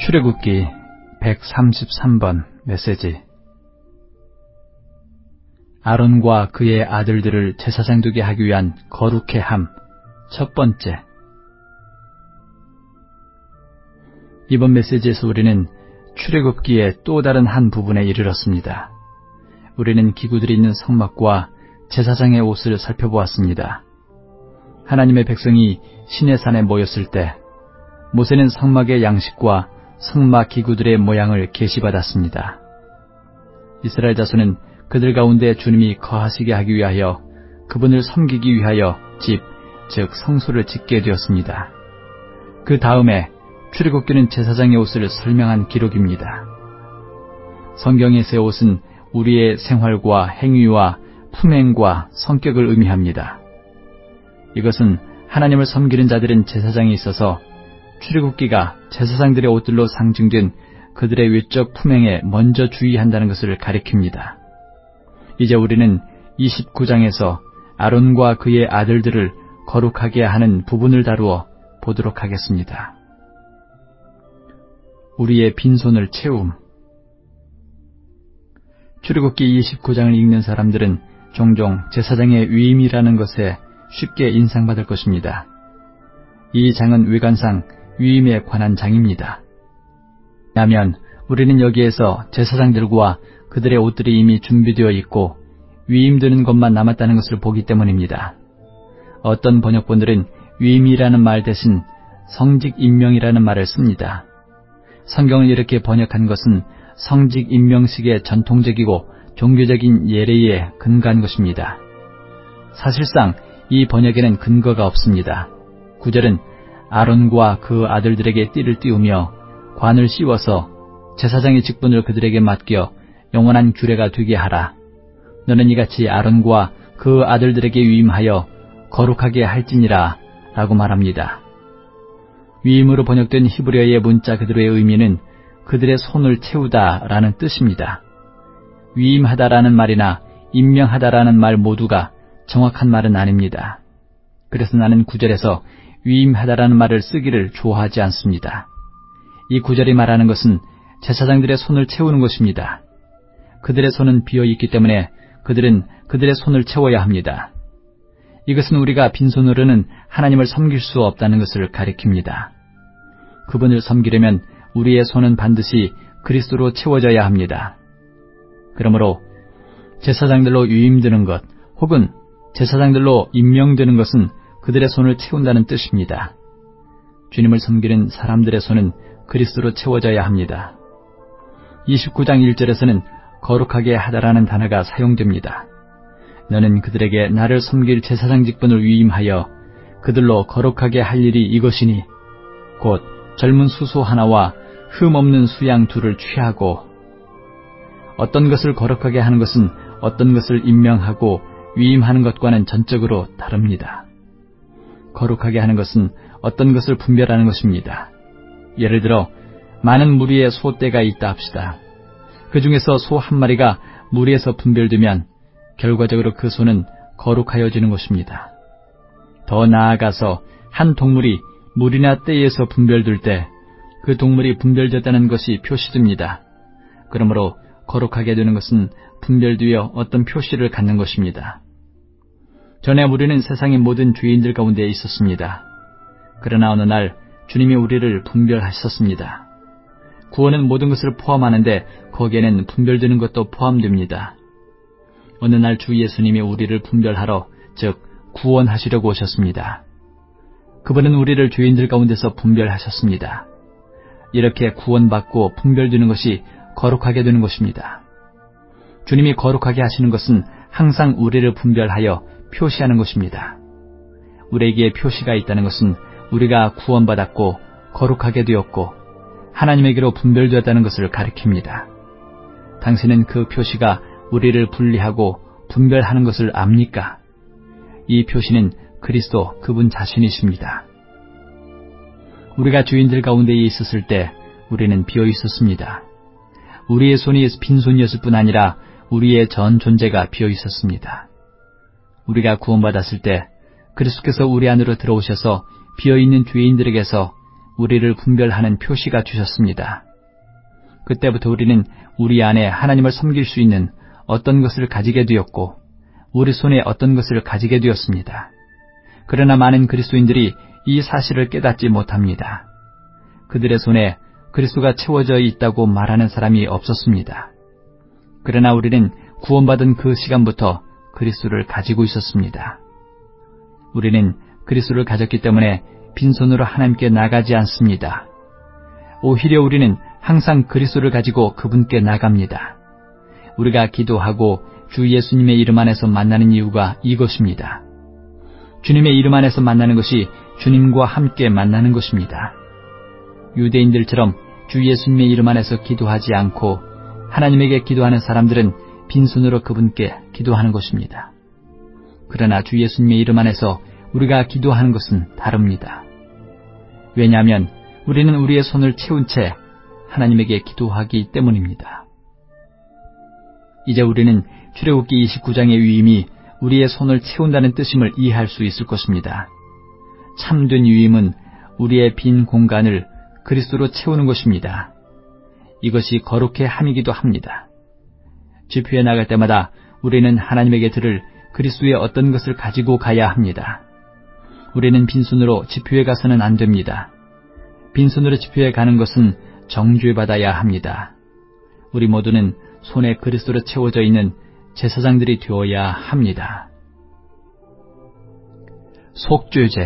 출애굽기 133번 메시지. 아론과 그의 아들들을 제사장 되게 하기 위한 거룩해 함. 첫 번째. 이번 메시지에서 우리는 출애굽기의 또 다른 한 부분에 이르렀습니다. 우리는 기구들이 있는 성막과 제사장의 옷을 살펴보았습니다. 하나님의 백성이 시내산에 모였을 때 모세는 성막의 양식과 성막 기구들의 모양을 계시받았습니다. 이스라엘 자손은 그들 가운데 주님이 거하시게 하기 위하여 그분을 섬기기 위하여 집, 즉 성소를 짓게 되었습니다. 그 다음에 출애굽기는 제사장의 옷을 설명한 기록입니다. 성경에서의 옷은 우리의 생활과 행위와 품행과 성격을 의미합니다. 이것은 하나님을 섬기는 자들은 제사장이 있어서 출애굽기가 제사장들의 옷들로 상징된 그들의 외적 품행에 먼저 주의한다는 것을 가리킵니다. 이제 우리는 29장에서 아론과 그의 아들들을 거룩하게 하는 부분을 다루어 보도록 하겠습니다. 우리의 빈손을 채움. 출애굽기 29장을 읽는 사람들은 종종 제사장의 위임이라는 것에 쉽게 인상받을 것입니다. 이 장은 외관상 위임에 관한 장입니다. 왜냐하면 우리는 여기에서 제사장들과 그들의 옷들이 이미 준비되어 있고 위임되는 것만 남았다는 것을 보기 때문입니다. 어떤 번역본들은 위임이라는 말 대신 성직 임명이라는 말을 씁니다. 성경을 이렇게 번역한 것은 성직 임명식의 전통적이고 종교적인 예례에 근거한 것입니다. 사실상 이 번역에는 근거가 없습니다. 9절은 아론과 그 아들들에게 띠를 띄우며 관을 씌워서 제사장의 직분을 그들에게 맡겨 영원한 규례가 되게 하라. 너는 이같이 아론과 그 아들들에게 위임하여 거룩하게 할지니라 라고 말합니다. 위임으로 번역된 히브리어의 문자 그대로의 의미는 그들의 손을 채우다 라는 뜻입니다. 위임하다라는 말이나 임명하다라는 말 모두가 정확한 말은 아닙니다. 그래서 나는 9절에서 위임하다라는 말을 쓰기를 좋아하지 않습니다. 이 9절이 말하는 것은 제사장들의 손을 채우는 것입니다. 그들의 손은 비어있기 때문에 그들은 그들의 손을 채워야 합니다. 이것은 우리가 빈손으로는 하나님을 섬길 수 없다는 것을 가리킵니다. 그분을 섬기려면 우리의 손은 반드시 그리스도로 채워져야 합니다. 그러므로 제사장들로 위임되는 것 혹은 제사장들로 임명되는 것은 그들의 손을 채운다는 뜻입니다. 주님을 섬기는 사람들의 손은 그리스도로 채워져야 합니다. 29장 1절에서는 거룩하게 하다라는 단어가 사용됩니다. 너는 그들에게 나를 섬길 제사장 직분을 위임하여 그들로 거룩하게 할 일이 이것이니 곧 젊은 수소 하나와 흠 없는 수양 둘을 취하고. 어떤 것을 거룩하게 하는 것은 어떤 것을 임명하고 위임하는 것과는 전적으로 다릅니다. 거룩하게 하는 것은 어떤 것을 분별하는 것입니다. 예를 들어 많은 무리의 소떼가 있다 합시다. 그 중에서 소 한 마리가 무리에서 분별되면 결과적으로 그 소는 거룩하여지는 것입니다. 더 나아가서 한 동물이 무리나 떼에서 분별될 때 그 동물이 분별됐다는 것이 표시됩니다. 그러므로 거룩하게 되는 것은 분별되어 어떤 표시를 갖는 것입니다. 전에 우리는 세상의 모든 죄인들 가운데 있었습니다. 그러나 어느 날 주님이 우리를 분별하셨습니다. 구원은 모든 것을 포함하는데 거기에는 분별되는 것도 포함됩니다. 어느 날 주 예수님이 우리를 분별하러, 즉 구원하시려고 오셨습니다. 그분은 우리를 죄인들 가운데서 분별하셨습니다. 이렇게 구원받고 분별되는 것이 거룩하게 되는 것입니다. 주님이 거룩하게 하시는 것은 항상 우리를 분별하여 표시하는 것입니다. 우리에게 표시가 있다는 것은 우리가 구원받았고 거룩하게 되었고 하나님에게로 분별되었다는 것을 가리킵니다. 당신은 그 표시가 우리를 분리하고 분별하는 것을 압니까? 이 표시는 그리스도 그분 자신이십니다. 우리가 죄인들 가운데 있었을 때 우리는 비어 있었습니다. 우리의 손이 빈손이었을 뿐 아니라 우리의 전 존재가 비어 있었습니다. 우리가 구원받았을 때 그리스도께서 우리 안으로 들어오셔서 비어있는 죄인들에게서 우리를 분별하는 표시가 주셨습니다. 그때부터 우리는 우리 안에 하나님을 섬길 수 있는 어떤 것을 가지게 되었고 우리 손에 어떤 것을 가지게 되었습니다. 그러나 많은 그리스도인들이 이 사실을 깨닫지 못합니다. 그들의 손에 그리스도가 채워져 있다고 말하는 사람이 없었습니다. 그러나 우리는 구원받은 그 시간부터 그리스도를 가지고 있었습니다. 우리는 그리스도를 가졌기 때문에 빈손으로 하나님께 나가지 않습니다. 오히려 우리는 항상 그리스도를 가지고 그분께 나갑니다. 우리가 기도하고 주 예수님의 이름 안에서 만나는 이유가 이것입니다. 주님의 이름 안에서 만나는 것이 주님과 함께 만나는 것입니다. 유대인들처럼 주 예수님의 이름 안에서 기도하지 않고 하나님에게 기도하는 사람들은 빈손으로 그분께 기도하는 것입니다. 그러나 주 예수님의 이름 안에서 우리가 기도하는 것은 다릅니다. 왜냐하면 우리는 우리의 손을 채운 채 하나님에게 기도하기 때문입니다. 이제 우리는 출애굽기 29장의 위임이 우리의 손을 채운다는 뜻임을 이해할 수 있을 것입니다. 참된 위임은 우리의 빈 공간을 그리스도로 채우는 것입니다. 이것이 거룩해 함이기도 합니다. 집회에 나갈 때마다 우리는 하나님에게 들을 그리스도의 어떤 것을 가지고 가야 합니다. 우리는 빈손으로 집회에 가서는 안 됩니다. 빈손으로 집회에 가는 것은 정죄받아야 합니다. 우리 모두는 손에 그리스도로 채워져 있는 제사장들이 되어야 합니다. 속죄제.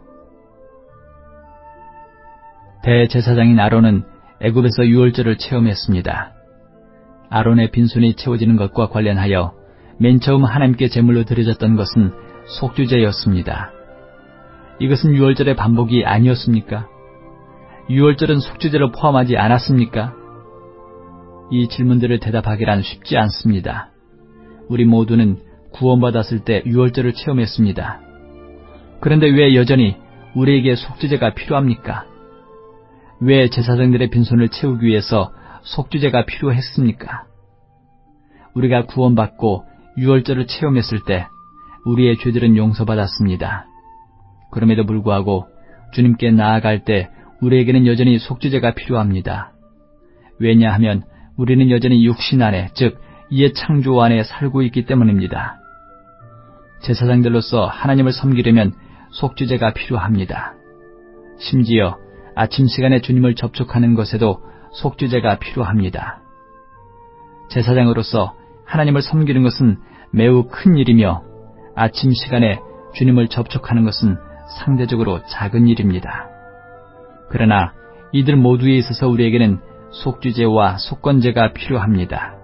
대제사장인 아론은 애굽에서 유월절을 체험했습니다. 아론의 빈손이 채워지는 것과 관련하여 맨 처음 하나님께 제물로 드려졌던 것은 속죄제였습니다. 이것은 유월절의 반복이 아니었습니까? 유월절은 속죄제를 포함하지 않았습니까? 이 질문들을 대답하기란 쉽지 않습니다. 우리 모두는 구원받았을 때 유월절을 체험했습니다. 그런데 왜 여전히 우리에게 속죄제가 필요합니까? 왜 제사장들의 빈손을 채우기 위해서 속죄제가 필요했습니까? 우리가 구원받고 유월절을 체험했을 때 우리의 죄들은 용서받았습니다. 그럼에도 불구하고 주님께 나아갈 때 우리에게는 여전히 속죄제가 필요합니다. 왜냐하면 우리는 여전히 육신 안에, 즉 이의 창조 안에 살고 있기 때문입니다. 제사장들로서 하나님을 섬기려면 속죄제가 필요합니다. 심지어 아침 시간에 주님을 접촉하는 것에도 속죄제가 필요합니다. 제사장으로서 하나님을 섬기는 것은 매우 큰 일이며 아침 시간에 주님을 접촉하는 것은 상대적으로 작은 일입니다. 그러나 이들 모두에 있어서 우리에게는 속죄제와 속건제가 필요합니다.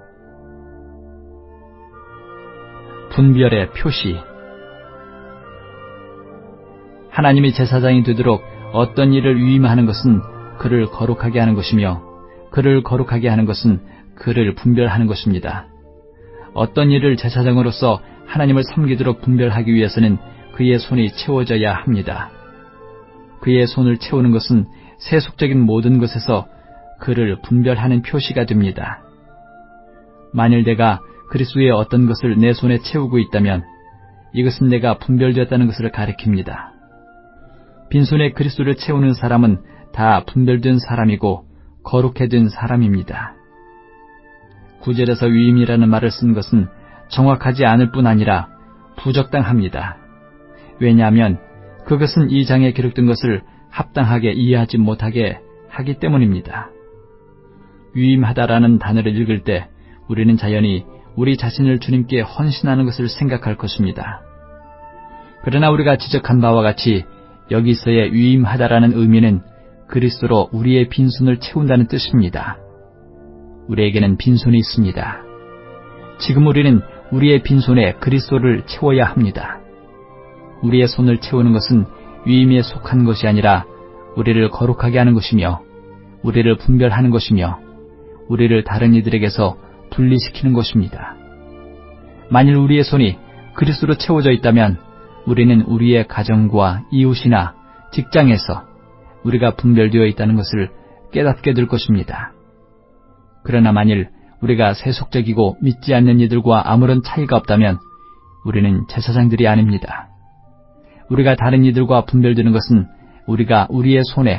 분별의 표시. 하나님이 제사장이 되도록 어떤 일을 위임하는 것은 그를 거룩하게 하는 것이며 그를 거룩하게 하는 것은 그를 분별하는 것입니다. 어떤 일을 제사장으로서 하나님을 섬기도록 분별하기 위해서는 그의 손이 채워져야 합니다. 그의 손을 채우는 것은 세속적인 모든 것에서 그를 분별하는 표시가 됩니다. 만일 내가 그리스도의 어떤 것을 내 손에 채우고 있다면 이것은 내가 분별되었다는 것을 가리킵니다. 빈손에 그리스도를 채우는 사람은 다 분별된 사람이고 거룩해 된 사람입니다. 9절에서 위임이라는 말을 쓴 것은 정확하지 않을 뿐 아니라 부적당합니다. 왜냐하면 그것은 이 장에 기록된 것을 합당하게 이해하지 못하게 하기 때문입니다. 위임하다라는 단어를 읽을 때 우리는 자연히 우리 자신을 주님께 헌신하는 것을 생각할 것입니다. 그러나 우리가 지적한 바와 같이 여기서의 위임하다라는 의미는 그리스도로 우리의 빈손을 채운다는 뜻입니다. 우리에게는 빈손이 있습니다. 지금 우리는 우리의 빈손에 그리스도를 채워야 합니다. 우리의 손을 채우는 것은 위임에 속한 것이 아니라 우리를 거룩하게 하는 것이며 우리를 분별하는 것이며 우리를 다른 이들에게서 분리시키는 것입니다. 만일 우리의 손이 그리스도로 채워져 있다면 우리는 우리의 가정과 이웃이나 직장에서 우리가 분별되어 있다는 것을 깨닫게 될 것입니다. 그러나 만일 우리가 세속적이고 믿지 않는 이들과 아무런 차이가 없다면 우리는 제사장들이 아닙니다. 우리가 다른 이들과 분별되는 것은 우리가 우리의 손에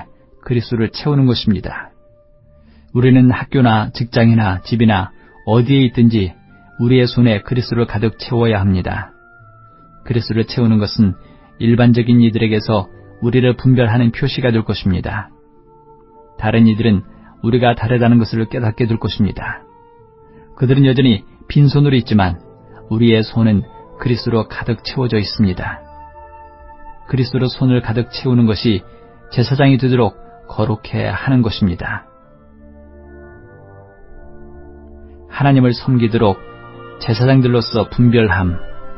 그리스도를 채우는 것입니다. 우리는 학교나 직장이나 집이나 어디에 있든지 우리의 손에 그리스도를 가득 채워야 합니다. 그리스도를 채우는 것은 일반적인 이들에게서 우리를 분별하는 표시가 될 것입니다. 다른 이들은 우리가 다르다는 것을 깨닫게 될 것입니다. 그들은 여전히 빈손으로 있지만 우리의 손은 그리스도로 가득 채워져 있습니다. 그리스도로 손을 가득 채우는 것이 제사장이 되도록 거룩해 하는 것입니다. 하나님을 섬기도록 제사장들로서 분별함.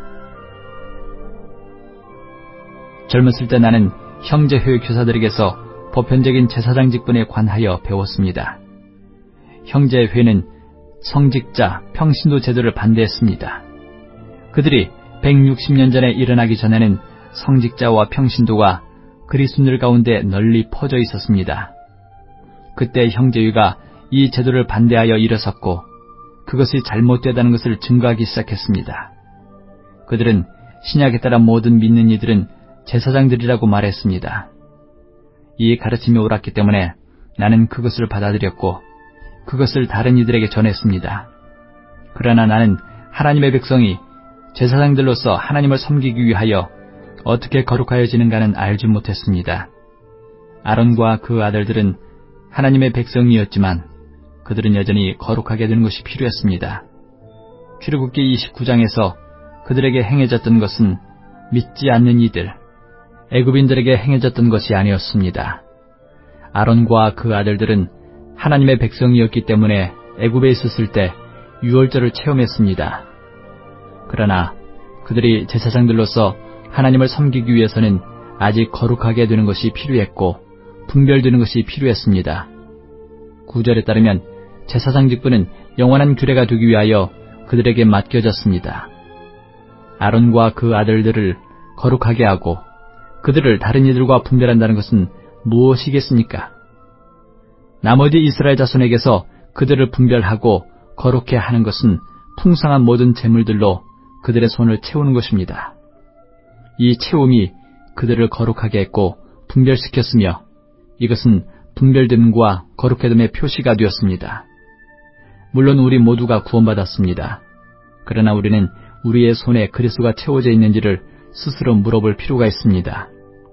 젊었을 때 나는 형제회의 교사들에게서 보편적인 제사장 직분에 관하여 배웠습니다. 형제회는 성직자, 평신도 제도를 반대했습니다. 그들이 160년 전에 일어나기 전에는 성직자와 평신도가 그리스도인들 가운데 널리 퍼져 있었습니다. 그때 형제회가 이 제도를 반대하여 일어섰고 그것이 잘못되다는 것을 증거하기 시작했습니다. 그들은 신약에 따라 모든 믿는 이들은 제사장들이라고 말했습니다. 이 가르침이 옳았기 때문에 나는 그것을 받아들였고 그것을 다른 이들에게 전했습니다. 그러나 나는 하나님의 백성이 제사장들로서 하나님을 섬기기 위하여 어떻게 거룩하여지는가는 알지 못했습니다. 아론과 그 아들들은 하나님의 백성이었지만 그들은 여전히 거룩하게 되는 것이 필요했습니다. 출애굽기 29장에서 그들에게 행해졌던 것은 믿지 않는 이들, 애굽인들에게 행해졌던 것이 아니었습니다. 아론과 그 아들들은 하나님의 백성이었기 때문에 애굽에 있었을 때 유월절을 체험했습니다. 그러나 그들이 제사장들로서 하나님을 섬기기 위해서는 아직 거룩하게 되는 것이 필요했고 분별되는 것이 필요했습니다. 9절에 따르면 제사장 직분은 영원한 규례가 되기 위하여 그들에게 맡겨졌습니다. 아론과 그 아들들을 거룩하게 하고 그들을 다른 이들과 분별한다는 것은 무엇이겠습니까? 나머지 이스라엘 자손에게서 그들을 분별하고 거룩해 하는 것은 풍성한 모든 재물들로 그들의 손을 채우는 것입니다. 이 채움이 그들을 거룩하게 했고 분별시켰으며 이것은 분별됨과 거룩해됨의 표시가 되었습니다. 물론 우리 모두가 구원받았습니다. 그러나 우리는 우리의 손에 그리스도가 채워져 있는지를 스스로 물어볼 필요가 있습니다.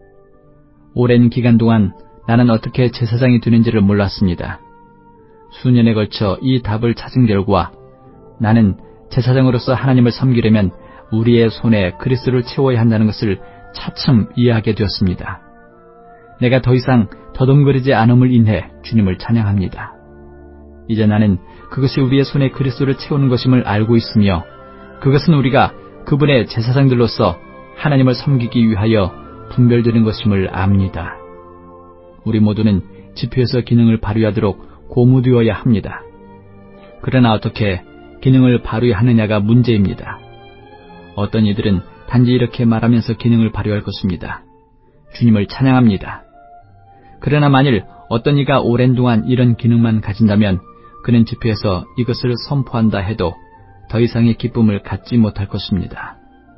오랜 기간 동안 나는 어떻게 제사장이 되는지를 몰랐습니다. 수년에 걸쳐 이 답을 찾은 결과 나는 제사장으로서 하나님을 섬기려면 우리의 손에 그리스도를 채워야 한다는 것을 차츰 이해하게 되었습니다. 내가 더 이상 더듬거리지 않음을 인해 주님을 찬양합니다. 이제 나는 그것이 우리의 손에 그리스도를 채우는 것임을 알고 있으며 그것은 우리가 그분의 제사장들로서 하나님을 섬기기 위하여 분별되는 것임을 압니다. 우리 모두는 집회에서 기능을 발휘하도록 고무되어야 합니다. 그러나 어떻게 기능을 발휘하느냐가 문제입니다. 어떤 이들은 단지 이렇게 말하면서 기능을 발휘할 것입니다. 주님을 찬양합니다. 그러나 만일 어떤 이가 오랜 동안 이런 기능만 가진다면 그는 집회에서 이것을 선포한다 해도 더 이상의 기쁨을 갖지 못할 것입니다.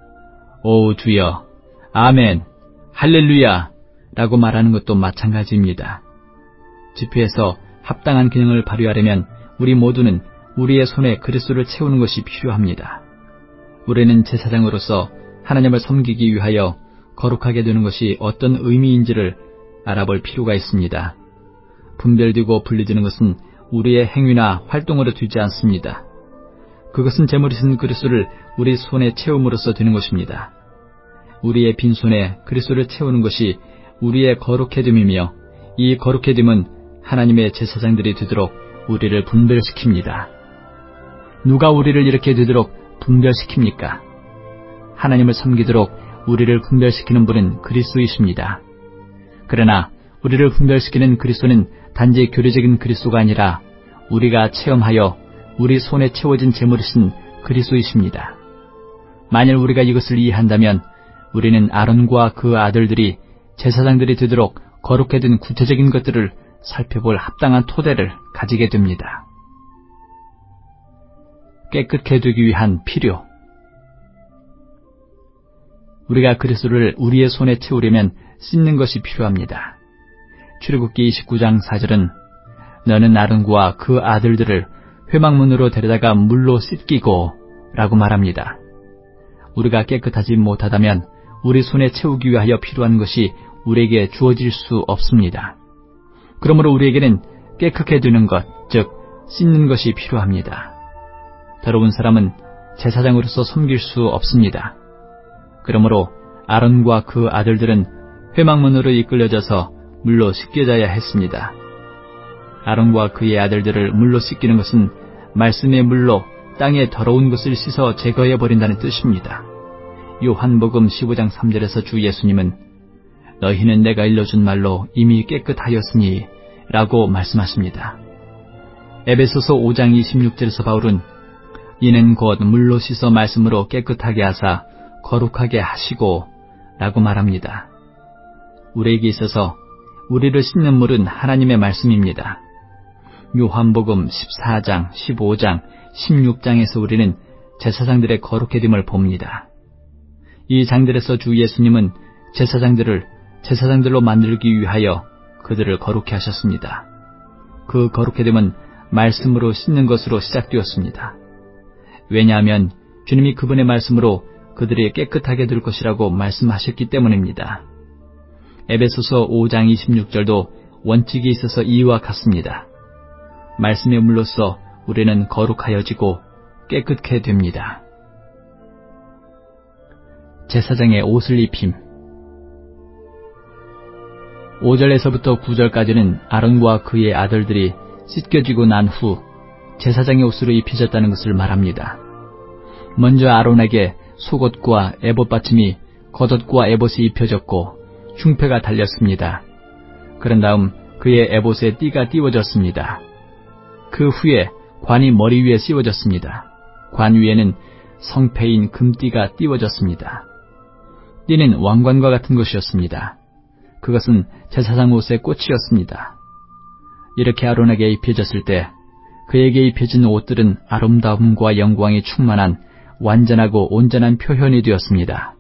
오 주여, 아멘, 할렐루야 라고 말하는 것도 마찬가지입니다. 집회에서 합당한 기능을 발휘하려면 우리 모두는 우리의 손에 그리스도를 채우는 것이 필요합니다. 우리는 제사장으로서 하나님을 섬기기 위하여 거룩하게 되는 것이 어떤 의미인지를 알아볼 필요가 있습니다. 분별되고 분리되는 것은 우리의 행위나 활동으로 되지 않습니다. 그것은 제물이신 그리스도를 우리 손에 채움으로써 되는 것입니다. 우리의 빈손에 그리스도를 채우는 것이 우리의 거룩해됨이며 이 거룩해됨은 하나님의 제사장들이 되도록 우리를 분별시킵니다. 누가 우리를 이렇게 되도록 분별시킵니까? 하나님을 섬기도록 우리를 분별시키는 분은 그리스도이십니다. 그러나 우리를 분별시키는 그리스도는 단지 교리적인 그리스도가 아니라 우리가 체험하여 우리 손에 채워진 제물이신 그리스도이십니다. 만일 우리가 이것을 이해한다면 우리는 아론과 그 아들들이 제사장들이 되도록 거룩해 된 구체적인 것들을 살펴볼 합당한 토대를 가지게 됩니다. 깨끗해 되기 위한 필요. 우리가 그리스도를 우리의 손에 채우려면 씻는 것이 필요합니다. 출애굽기 29장 4절은 너는 아론과 그 아들들을 회막문으로 데려다가 물로 씻기고 라고 말합니다. 우리가 깨끗하지 못하다면 우리 손에 채우기 위하여 필요한 것이 우리에게 주어질 수 없습니다. 그러므로 우리에게는 깨끗게 되는 것, 즉 씻는 것이 필요합니다. 더러운 사람은 제사장으로서 섬길 수 없습니다. 그러므로 아론과 그 아들들은 회막문으로 이끌려져서 물로 씻겨져야 했습니다. 아론과 그의 아들들을 물로 씻기는 것은 말씀의 물로 땅의 더러운 것을 씻어 제거해버린다는 뜻입니다. 요한복음 15장 3절에서 주 예수님은 너희는 내가 일러준 말로 이미 깨끗하였으니 라고 말씀하십니다. 에베소서 5장 26절에서 바울은 이는 곧 물로 씻어 말씀으로 깨끗하게 하사 거룩하게 하시고 라고 말합니다. 우리에게 있어서 우리를 씻는 물은 하나님의 말씀입니다. 요한복음 14장, 15장, 16장에서 우리는 제사장들의 거룩해짐을 봅니다. 이 장들에서 주 예수님은 제사장들을 제사장들로 만들기 위하여 그들을 거룩해 하셨습니다. 그 거룩해짐은 말씀으로 씻는 것으로 시작되었습니다. 왜냐하면 주님이 그분의 말씀으로 그들이 깨끗하게 될 것이라고 말씀하셨기 때문입니다. 에베소서 5장 26절도 원칙이 있어서 이와 같습니다. 말씀의 물로써 우리는 거룩하여지고 깨끗게 됩니다. 제사장의 옷을 입힘. 5절에서부터 9절까지는 아론과 그의 아들들이 씻겨지고 난 후 제사장의 옷으로 입혀졌다는 것을 말합니다. 먼저 아론에게 속옷과 에봇 받침이 겉옷과 에봇이 입혀졌고 흉패가 달렸습니다. 그런 다음 그의 에봇에 띠가 띄워졌습니다. 그 후에 관이 머리 위에 씌워졌습니다. 관 위에는 성패인 금띠가 띄워졌습니다. 띠는 왕관과 같은 것이었습니다. 그것은 제사장 옷의 꽃이었습니다. 이렇게 아론에게 입혀졌을 때 그에게 입혀진 옷들은 아름다움과 영광이 충만한 완전하고 온전한 표현이 되었습니다.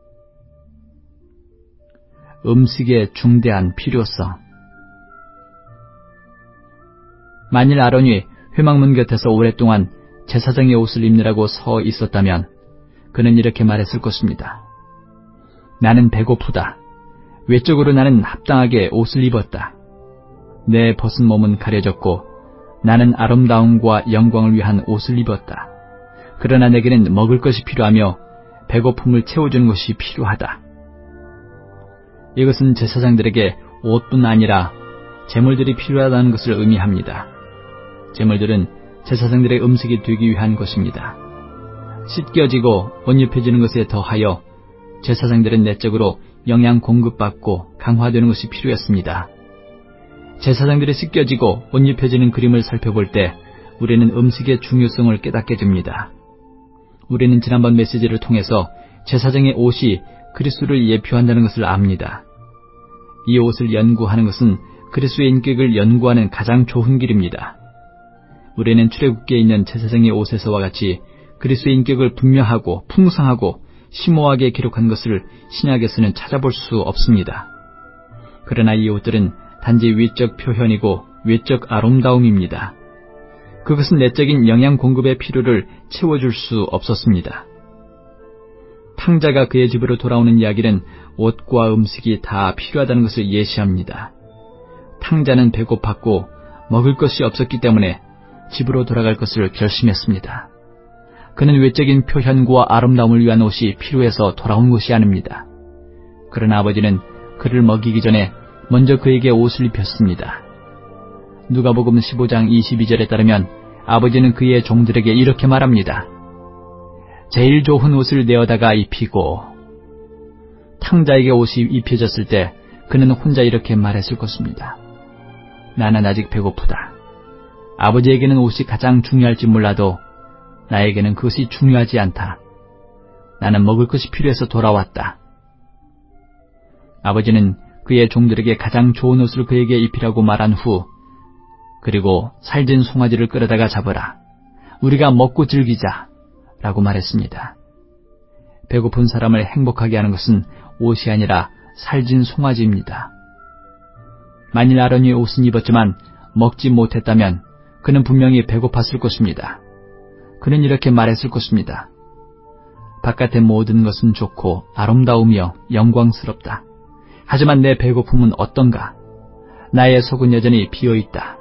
음식의 중대한 필요성. 만일 아론이 회막문 곁에서 오랫동안 제사장의 옷을 입느라고 서 있었다면 그는 이렇게 말했을 것입니다. 나는 배고프다. 외적으로 나는 합당하게 옷을 입었다. 내 벗은 몸은 가려졌고 나는 아름다움과 영광을 위한 옷을 입었다. 그러나 내게는 먹을 것이 필요하며 배고픔을 채워주는 것이 필요하다. 이것은 제사장들에게 옷뿐 아니라 제물들이 필요하다는 것을 의미합니다. 제물들은 제사장들의 음식이 되기 위한 것입니다. 씻겨지고 옷 입혀지는 것에 더하여 제사장들은 내적으로 영양 공급받고 강화되는 것이 필요했습니다. 제사장들이 씻겨지고 옷 입혀지는 그림을 살펴볼 때 우리는 음식의 중요성을 깨닫게 됩니다. 우리는 지난번 메시지를 통해서 제사장의 옷이 그리스도를 예표한다는 것을 압니다. 이 옷을 연구하는 것은 그리스도의 인격을 연구하는 가장 좋은 길입니다. 우리는 출애굽기에 있는 제사장의 옷에서와 같이 그리스도의 인격을 분명하고 풍성하고 심오하게 기록한 것을 신약에서는 찾아볼 수 없습니다. 그러나 이 옷들은 단지 위적 표현이고 외적 아름다움입니다. 그것은 내적인 영양 공급의 필요를 채워줄 수 없었습니다. 탕자가 그의 집으로 돌아오는 이야기는 옷과 음식이 다 필요하다는 것을 예시합니다. 탕자는 배고팠고 먹을 것이 없었기 때문에 집으로 돌아갈 것을 결심했습니다. 그는 외적인 표현과 아름다움을 위한 옷이 필요해서 돌아온 것이 아닙니다. 그러나 아버지는 그를 먹이기 전에 먼저 그에게 옷을 입혔습니다. 누가복음 15장 22절에 따르면 아버지는 그의 종들에게 이렇게 말합니다. 제일 좋은 옷을 내어다가 입히고. 탕자에게 옷이 입혀졌을 때 그는 혼자 이렇게 말했을 것입니다. 나는 아직 배고프다. 아버지에게는 옷이 가장 중요할지 몰라도 나에게는 그것이 중요하지 않다. 나는 먹을 것이 필요해서 돌아왔다. 아버지는 그의 종들에게 가장 좋은 옷을 그에게 입히라고 말한 후 그리고 살진 송아지를 끌어다가 잡으라. 우리가 먹고 즐기자 라고 말했습니다. 배고픈 사람을 행복하게 하는 것은 옷이 아니라 살진 송아지입니다. 만일 아론이 옷은 입었지만 먹지 못했다면 그는 분명히 배고팠을 것입니다. 그는 이렇게 말했을 것입니다. 바깥의 모든 것은 좋고 아름다우며 영광스럽다. 하지만 내 배고픔은 어떤가? 나의 속은 여전히 비어있다.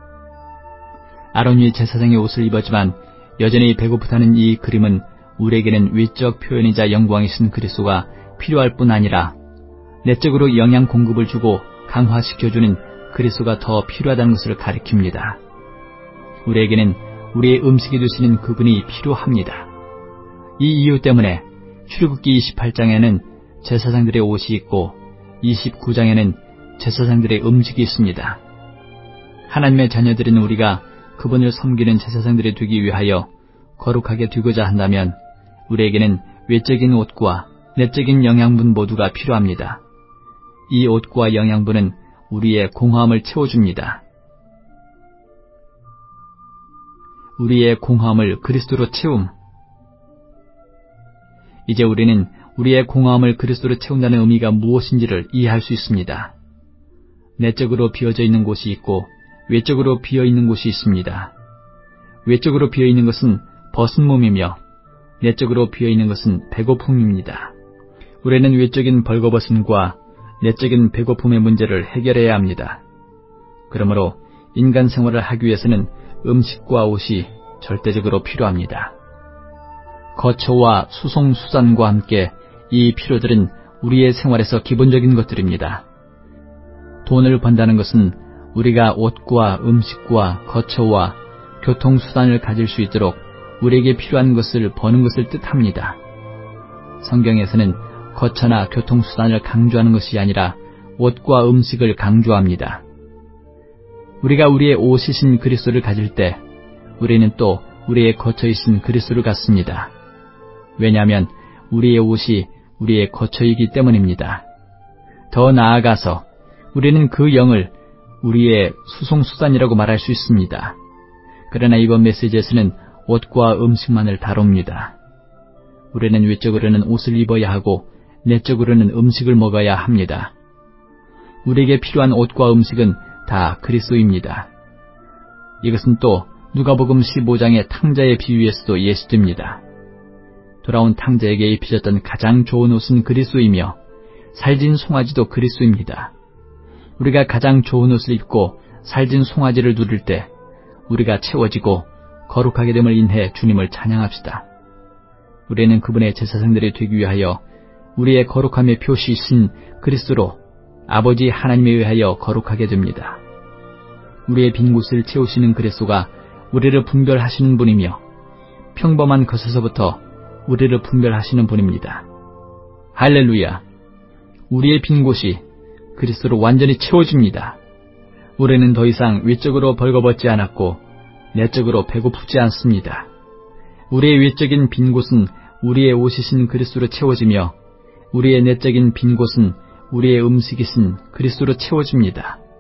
아론이 제사장의 옷을 입었지만 여전히 배고프다는 이 그림은 우리에게는 외적 표현이자 영광이신 그리스도가 필요할 뿐 아니라 내적으로 영양 공급을 주고 강화시켜주는 그리스도가 더 필요하다는 것을 가리킵니다. 우리에게는 우리의 음식이 되시는 그분이 필요합니다. 이 이유 때문에 출애굽기 28장에는 제사장들의 옷이 있고 29장에는 제사장들의 음식이 있습니다. 하나님의 자녀들인 우리가 그분을 섬기는 제사장들이 되기 위하여 거룩하게 되고자 한다면 우리에게는 외적인 옷과 내적인 영양분 모두가 필요합니다. 이 옷과 영양분은 우리의 공허함을 채워줍니다. 우리의 공허함을 그리스도로 채움. 이제 우리는 우리의 공허함을 그리스도로 채운다는 의미가 무엇인지를 이해할 수 있습니다. 내적으로 비어져 있는 곳이 있고 외적으로 비어있는 곳이 있습니다. 외적으로 비어있는 것은 벗은 몸이며 내적으로 비어있는 것은 배고픔입니다. 우리는 외적인 벌거벗음과 내적인 배고픔의 문제를 해결해야 합니다. 그러므로 인간 생활을 하기 위해서는 음식과 옷이 절대적으로 필요합니다. 거처와 수송수단과 함께 이 필요들은 우리의 생활에서 기본적인 것들입니다. 돈을 번다는 것은 우리가 옷과 음식과 거처와 교통수단을 가질 수 있도록 우리에게 필요한 것을 버는 것을 뜻합니다. 성경에서는 거처나 교통수단을 강조하는 것이 아니라 옷과 음식을 강조합니다. 우리가 우리의 옷이신 그리스도를 가질 때 우리는 또 우리의 거처이신 그리스도를 갖습니다. 왜냐하면 우리의 옷이 우리의 거처이기 때문입니다. 더 나아가서 우리는 그 영을 우리의 수송수단이라고 말할 수 있습니다. 그러나 이번 메시지에서는 옷과 음식만을 다룹니다. 우리는 외적으로는 옷을 입어야 하고 내적으로는 음식을 먹어야 합니다. 우리에게 필요한 옷과 음식은 다 그리스도입니다. 이것은 또 누가복음 15장의 탕자의 비유에서도 예시됩니다. 돌아온 탕자에게 입혀졌던 가장 좋은 옷은 그리스도이며 살진 송아지도 그리스도입니다. 우리가 가장 좋은 옷을 입고 살진 송아지를 누릴 때 우리가 채워지고 거룩하게 됨을 인해 주님을 찬양합시다. 우리는 그분의 제사장들이 되기 위하여 우리의 거룩함의 표시이신 그리스도로 아버지 하나님에 의하여 거룩하게 됩니다. 우리의 빈 곳을 채우시는 그리스도가 우리를 분별하시는 분이며 평범한 것에서부터 우리를 분별하시는 분입니다. 할렐루야! 우리의 빈 곳이 그리스도로 완전히 채워집니다. 우리는 더 이상 외적으로 벌거벗지 않았고 내적으로 배고프지 않습니다. 우리의 외적인 빈 곳은 우리의 옷이신 그리스도로 채워지며 우리의 내적인 빈 곳은 우리의 음식이신 그리스도로 채워집니다.